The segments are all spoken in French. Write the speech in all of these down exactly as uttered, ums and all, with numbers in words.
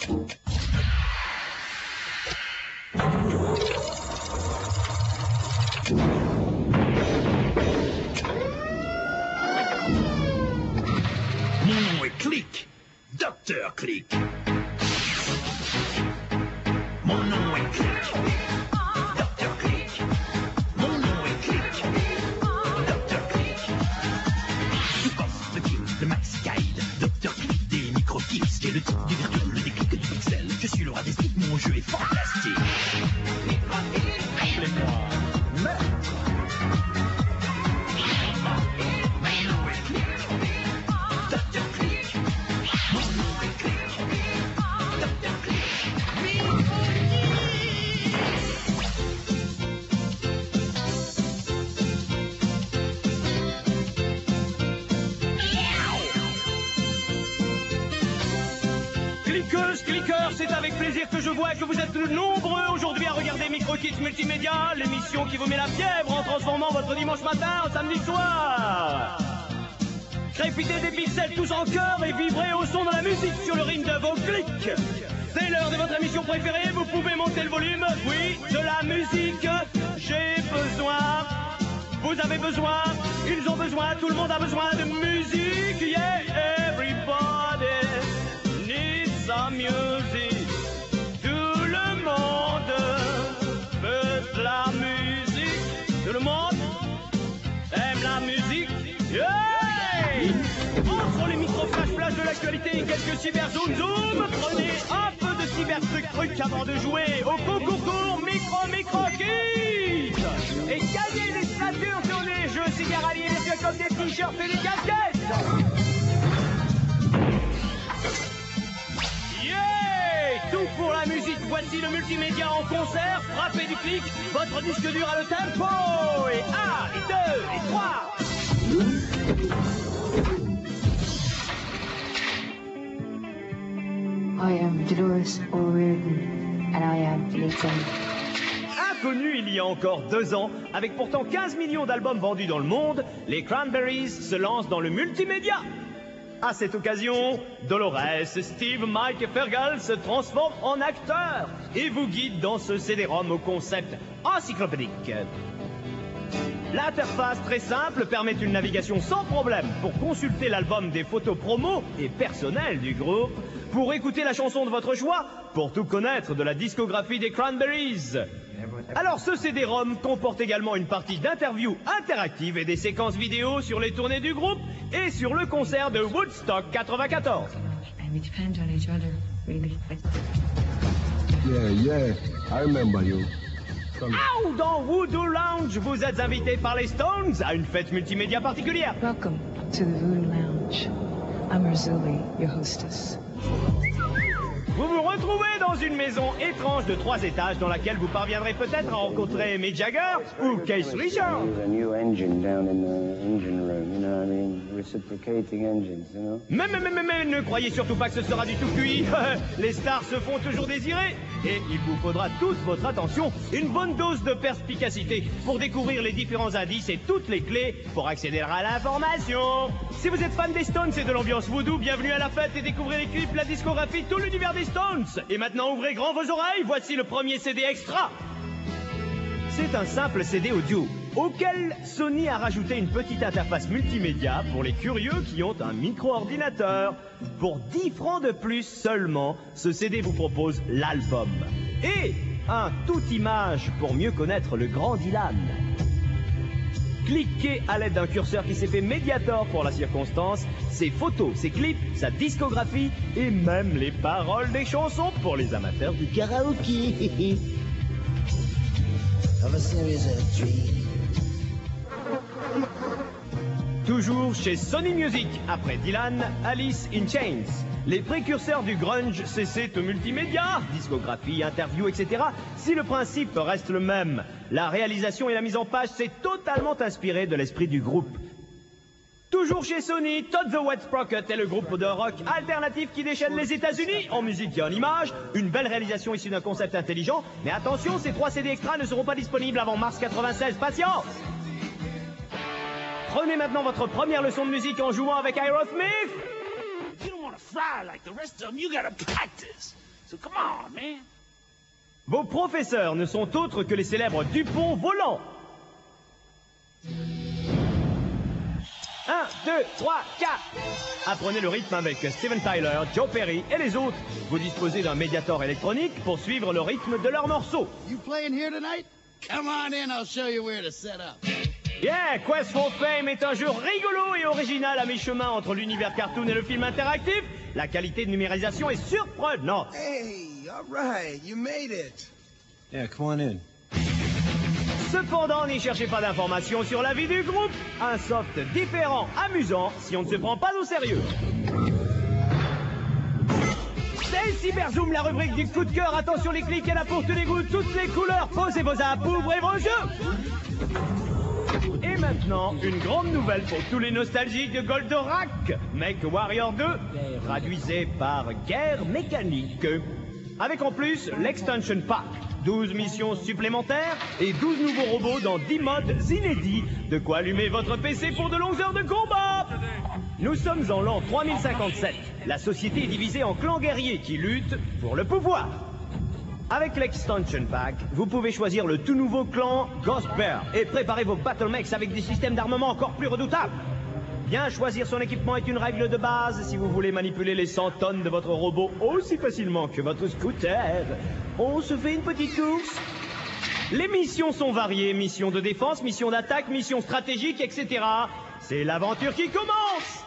Mon nom est Click, Docteur Click. Mon nom est Click, Docteur Click. Mon nom est Click, Docteur Click. Je pense le king de Maxi Guide, Docteur Click des micro-kicks. J'ai le type du virtuel, le déclic du pixel. Je suis le roi des sticks, mon jeu est fantastique. Appelez-moi Maître. Cliqueuses, cliqueurs, c'est avec plaisir que je vois que vous êtes nombreux aujourd'hui à regarder Micro-Kits Multimédia, l'émission qui vous met la fièvre en transformant votre dimanche matin en samedi soir. Crépitez des pixels tous en chœur et vibrez au son de la musique sur le ring de vos clics. C'est l'heure de votre émission préférée, vous pouvez monter le volume, oui, de la musique. J'ai besoin, vous avez besoin, ils ont besoin, tout le monde a besoin de musique, yeah, everybody needs some music. Tout le monde veut de la musique, tout le monde aime la musique, yeah. Entre les micro-flash-flash de l'actualité et quelques cyber-zoom-zoom, prenez un peu de cyber-truc-truc avant de jouer au concours micro-micro-kit et gagnez des statues sur des jeux cyber-alliés comme des t-shirts et des casquettes. Yeah! Tout pour la musique, voici le multimédia en concert, frappez du clic, votre disque dur a le tempo, et un, et deux, et trois. I am Dolores O'Riordan, and I am Nathan. Inconnus il y a encore deux ans, avec pourtant quinze millions d'albums vendus dans le monde, les Cranberries se lancent dans le multimédia. À cette occasion, Dolores, Steve, Mike et Fergal se transforment en acteurs et vous guident dans ce C D-ROM au concept encyclopédique. L'interface très simple permet une navigation sans problème pour consulter l'album, des photos promo et personnelles du groupe, pour écouter la chanson de votre choix, pour tout connaître de la discographie des Cranberries. Alors ce C D-ROM comporte également une partie d'interviews interactives et des séquences vidéo sur les tournées du groupe et sur le concert de Woodstock quatre-vingt-quatorze. And we depend on each other, really. Yeah, yeah, I remember you. Out dans Voodoo Lounge, vous êtes invité par les Stones à une fête multimédia particulière. Welcome to the Voodoo Lounge. I'm Razuli, your hostess. Vous vous retrouvez dans une maison étrange de trois étages dans laquelle vous parviendrez peut-être à rencontrer Mick Jagger ou Keith Richards. There's a new engine down in the engine room, you know what I mean? Reciprocating engines, you know? Mais, mais, mais, mais, mais, ne croyez surtout pas que ce sera du tout cuit. Les stars se font toujours désirer. Et il vous faudra toute votre attention, une bonne dose de perspicacité pour découvrir les différents indices et toutes les clés pour accéder à l'information. Si vous êtes fan des Stones et de l'ambiance voodoo, bienvenue à la fête et découvrez les clips, la discographie, tout l'univers des Stones. Et maintenant, ouvrez grand vos oreilles, voici le premier C D extra. C'est un simple C D audio, auquel Sony a rajouté une petite interface multimédia pour les curieux qui ont un micro-ordinateur. Pour dix francs de plus seulement, ce C D vous propose l'album. Et un tout image pour mieux connaître le grand Dylan. Cliquez à l'aide d'un curseur qui s'est fait Mediator pour la circonstance, ses photos, ses clips, sa discographie et même les paroles des chansons pour les amateurs du karaoké. Toujours chez Sony Music, après Dylan, Alice in Chains. Les précurseurs du grunge cessaient au multimédia, discographie, interview, et cetera. Si le principe reste le même, la réalisation et la mise en page s'est totalement inspiré de l'esprit du groupe. Toujours chez Sony, Todd the Wet Sprocket est le groupe de rock alternatif qui déchaîne les États-Unis en musique et en images. Une belle réalisation issue d'un concept intelligent. Mais attention, ces trois C D extras ne seront pas disponibles avant mars quatre-vingt-seize. Patience! Prenez maintenant votre première leçon de musique en jouant avec Aerosmith. You don't wanna fly like the rest of them, you gotta practice. So come on, man. Vos professeurs ne sont autres que les célèbres Dupont volants. Un, deux, trois, quatre. Apprenez le rythme avec Steven Tyler, Joe Perry et les autres. Vous disposez d'un médiator électronique pour suivre le rythme de leurs morceaux. You playing here tonight? Come on in, I'll show you where to set up. Yeah, Quest for Fame est un jeu rigolo et original à mi-chemin entre l'univers cartoon et le film interactif. La qualité de numérisation est surprenante. Hey, all right, you made it. Yeah, come on in. Cependant, n'y cherchez pas d'informations sur la vie du groupe. Un soft différent, amusant, si on ne se prend pas au sérieux. C'est Cyberzoom, la rubrique du coup de cœur. Attention, les clics, elle a pour tous les goûts, toutes les couleurs. Posez vos apps, ouvrez vos jeux. Et maintenant, une grande nouvelle pour tous les nostalgiques de Goldorak. Mech Warrior deux, traduisé par Guerre Mécanique. Avec en plus l'Extension Pack, douze missions supplémentaires et douze nouveaux robots dans dix modes inédits. De quoi allumer votre P C pour de longues heures de combat. Nous sommes en l'an trois mille cinquante-sept. La société est divisée en clans guerriers qui luttent pour le pouvoir. Avec l'Extension Pack, vous pouvez choisir le tout nouveau clan Ghost Bear et préparer vos Battlemechs avec des systèmes d'armement encore plus redoutables. Bien choisir son équipement est une règle de base si vous voulez manipuler les cent tonnes de votre robot aussi facilement que votre scooter. On se fait une petite course. Les missions sont variées, missions de défense, missions d'attaque, missions stratégiques, et cetera. C'est l'aventure qui commence.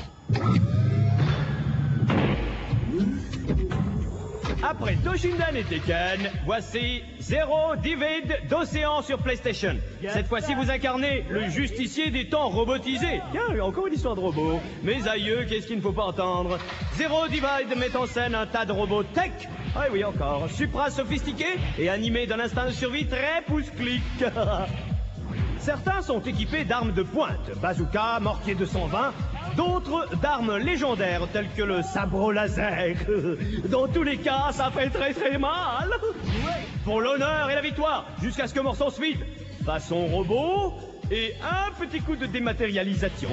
Après Toshindan et Tekken, voici Zero Divide d'Océan sur PlayStation. Cette fois-ci, vous incarnez le justicier des temps robotisés. Tiens, encore une histoire de robot. Mes aïeux, qu'est-ce qu'il ne faut pas entendre? Zero Divide met en scène un tas de robots tech. Ah oui, encore. Supra-sophistiqués et animés d'un instinct de survie très pouce-clic. Certains sont équipés d'armes de pointe, bazooka, mortier deux cent vingt, d'autres d'armes légendaires telles que le sabre laser. Dans tous les cas, ça fait très très mal. Pour l'honneur et la victoire, jusqu'à ce que mort s'en suive. Façon robot et un petit coup de dématérialisation.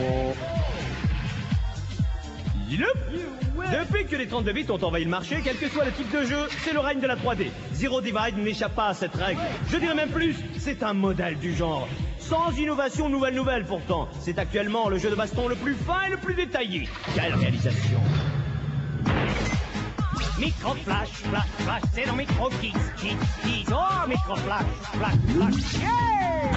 Yep. Depuis que les trente-deux bits ont envahi le marché, quel que soit le type de jeu, c'est le règne de la trois D. Zero Divide n'échappe pas à cette règle. Je dirais même plus, c'est un modèle du genre. Sans innovation nouvelle nouvelle pourtant. C'est actuellement le jeu de baston le plus fin et le plus détaillé. Quelle réalisation! Micro flash, flash, flash, c'est dans micro kiss, kiss, kiss. Oh, micro flash, flash, flash, yeah!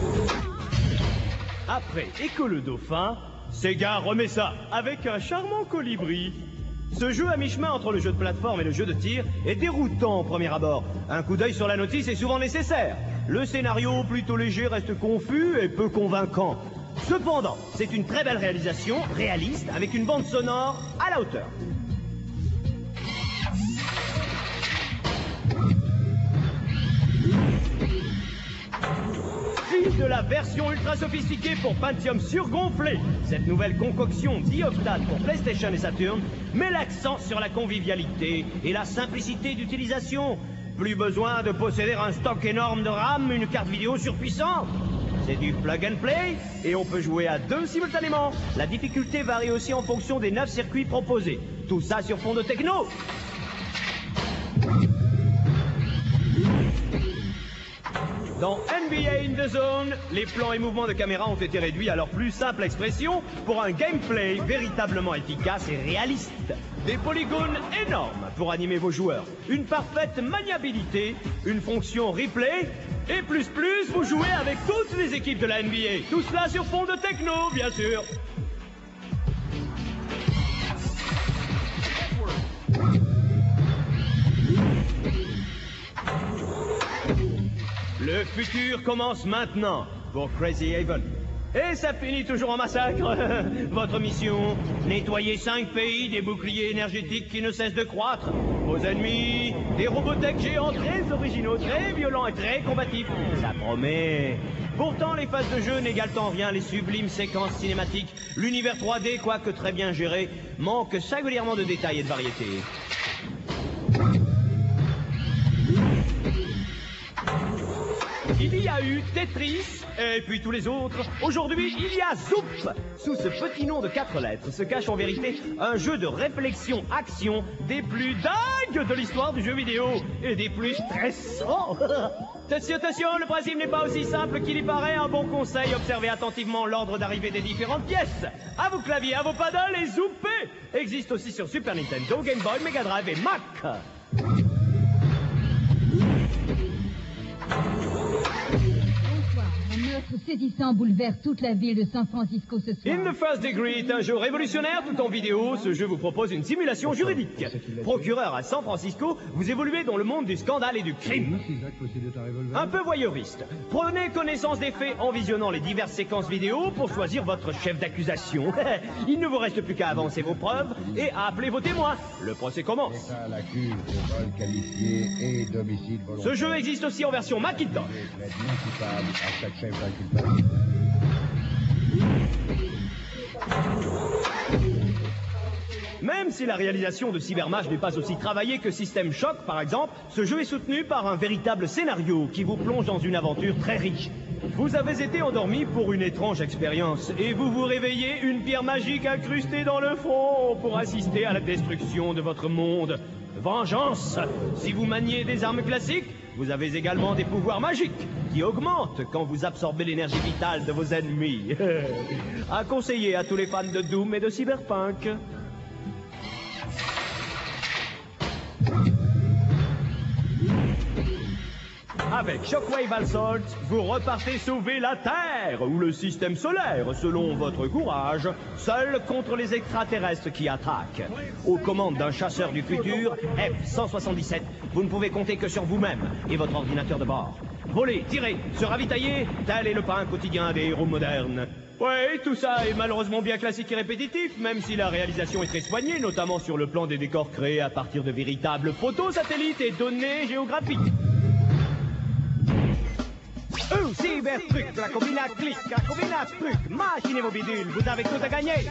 Après Écho le Dauphin, Sega remet ça avec un charmant colibri. Ce jeu à mi-chemin entre le jeu de plateforme et le jeu de tir est déroutant au premier abord. Un coup d'œil sur la notice est souvent nécessaire. Le scénario, plutôt léger, reste confus et peu convaincant. Cependant, c'est une très belle réalisation, réaliste, avec une bande sonore à la hauteur. Fils de la version ultra sophistiquée pour Pentium surgonflé, cette nouvelle concoction dix-octades pour PlayStation et Saturn met l'accent sur la convivialité et la simplicité d'utilisation. Plus besoin de posséder un stock énorme de RAM, une carte vidéo surpuissante. C'est du plug and play et on peut jouer à deux simultanément. La difficulté varie aussi en fonction des neuf circuits proposés. Tout ça sur fond de techno. Dans N B A in the Zone, les plans et mouvements de caméra ont été réduits à leur plus simple expression pour un gameplay véritablement efficace et réaliste. Des polygones énormes pour animer vos joueurs, une parfaite maniabilité, une fonction replay, et plus plus, vous jouez avec toutes les équipes de la N B A. Tout cela sur fond de techno, bien sûr. Le futur commence maintenant pour Crazy Haven. Et ça finit toujours en massacre. Votre mission, nettoyer cinq pays des boucliers énergétiques qui ne cessent de croître. Vos ennemis, des robotecs géants très originaux, très violents et très combatifs. Ça promet. Pourtant, les phases de jeu n'égalent en rien les sublimes séquences cinématiques. L'univers trois D, quoique très bien géré, manque singulièrement de détails et de variété. Il y a eu Tetris, et puis tous les autres. Aujourd'hui, il y a Zoop. Sous ce petit nom de quatre lettres se cache en vérité un jeu de réflexion-action des plus dingues de l'histoire du jeu vidéo, et des plus stressants. Attention, attention, le principe n'est pas aussi simple qu'il y paraît. Un bon conseil, observez attentivement l'ordre d'arrivée des différentes pièces. À vos claviers, à vos paddles et zoupez. Existe aussi sur Super Nintendo, Game Boy, Mega Drive et Mac. Un meurtre saisissant bouleverse toute la ville de San Francisco ce soir. In the First Degree est un jeu révolutionnaire tout en vidéo. Ce jeu vous propose une simulation juridique. Procureur à San Francisco, vous évoluez dans le monde du scandale et du crime. Un peu voyeuriste. Prenez connaissance des faits en visionnant les diverses séquences vidéo pour choisir votre chef d'accusation. Il ne vous reste plus qu'à avancer vos preuves et à appeler vos témoins. Le procès commence. Ce jeu existe aussi en version Macintosh. Même si la réalisation de Cybermatch n'est pas aussi travaillée que System Shock, par exemple, ce jeu est soutenu par un véritable scénario qui vous plonge dans une aventure très riche. Vous avez été endormi pour une étrange expérience et vous vous réveillez une pierre magique incrustée dans le front pour assister à la destruction de votre monde. Vengeance! Si vous maniez des armes classiques, vous avez également des pouvoirs magiques qui augmentent quand vous absorbez l'énergie vitale de vos ennemis. À conseiller à tous les fans de Doom et de Cyberpunk. Avec Shockwave Assault, vous repartez sauver la Terre ou le système solaire, selon votre courage, seul contre les extraterrestres qui attaquent. Aux commandes d'un chasseur du futur, F cent soixante-dix-sept, vous ne pouvez compter que sur vous-même et votre ordinateur de bord. Voler, tirer, se ravitailler, tel est le pain quotidien des héros modernes. Oui, tout ça est malheureusement bien classique et répétitif, même si la réalisation est très soignée, notamment sur le plan des décors créés à partir de véritables photos satellites et données géographiques. Oh, cybertruc, la combina clic, la combina truc, machinez vos bidules, vous avez tout à gagner.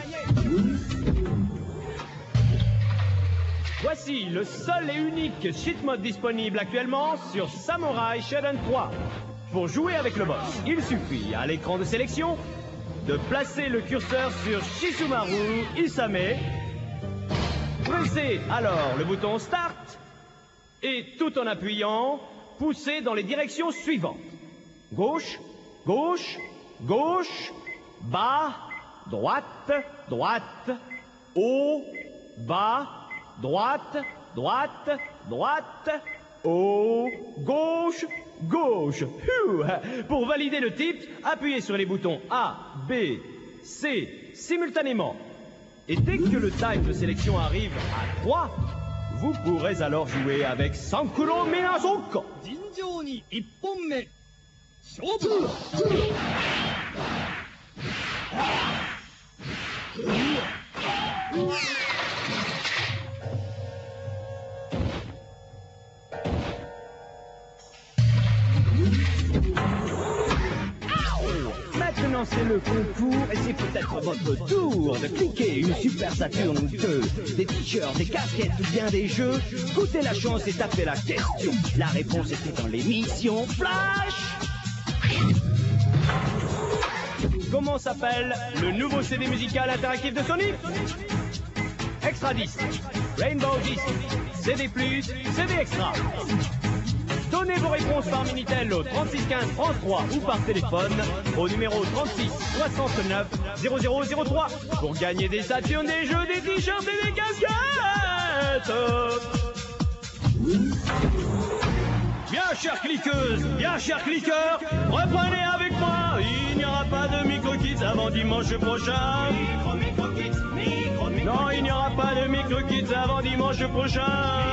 Voici le seul et unique cheat mode disponible actuellement sur Samurai Shodown trois. Pour jouer avec le boss, il suffit à l'écran de sélection de placer le curseur sur Shizumaru Isame. Pressez alors le bouton Start et tout en appuyant, poussez dans les directions suivantes. Gauche, gauche, gauche, bas, droite, droite, haut, bas, droite, droite, droite, haut, gauche, gauche. Pour valider le titre, appuyez sur les boutons A, B, C simultanément. Et dès que le time de sélection arrive à trois, vous pourrez alors jouer avec Sankuro Minazuka. Maintenant c'est le concours et c'est peut-être votre tour de cliquer une Super Saturn deux, des t-shirts, des casquettes ou bien des jeux. Goûtez la chance et tapez la question. La réponse était dans l'émission Flash. Comment s'appelle le nouveau C D musical interactif de Sony? Extra dix, Rainbow dix, C D plus, C D Extra. Donnez vos réponses par Minitel au trente-six quinze France trois ou par téléphone au numéro trente-six soixante-neuf zéro zéro zéro trois pour gagner des Saturn, des jeux, des t-shirts et des casquettes. Bien chère cliqueuse, bien cher cliqueur, reprenez avec moi. Il n'y aura pas de micro-kids avant dimanche prochain. Micro, micro-kids, micro, micro, non, il n'y aura pas de micro-kids avant dimanche prochain.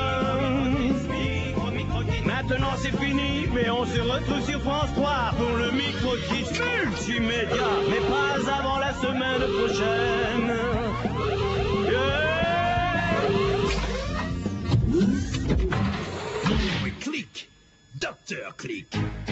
Maintenant c'est fini, mais on se retrouve sur France trois pour le micro-kids multimédia, mais pas avant la semaine prochaine. Yeah. Click, Docteur Click.